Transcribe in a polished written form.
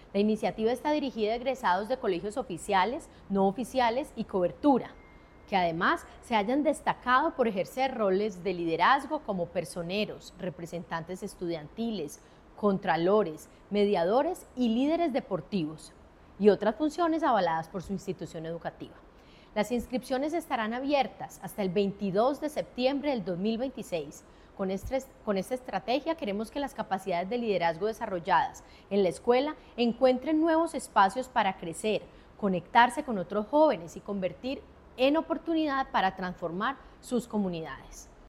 La iniciativa está dirigida a egresados de colegios oficiales, no oficiales y cobertura, que además se hayan destacado por ejercer roles de liderazgo como personeros, representantes estudiantiles, contralores, mediadores y líderes deportivos, y otras funciones avaladas por su institución educativa. Las inscripciones estarán abiertas hasta el 22 de septiembre del 2026. Con esta estrategia queremos que las capacidades de liderazgo desarrolladas en la escuela encuentren nuevos espacios para crecer, conectarse con otros jóvenes y convertir en oportunidad para transformar sus comunidades.